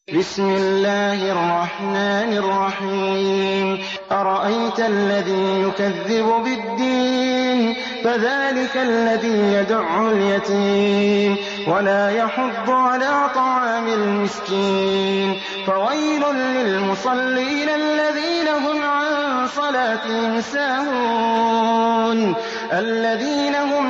بسم الله الرحمن الرحيم أرأيت الذي يكذب بالدين فذلك الذي يدع اليتيم ولا يحض على طعام المسكين فويل للمصلين الذين هم عن صلاتهم ساهون الذين هم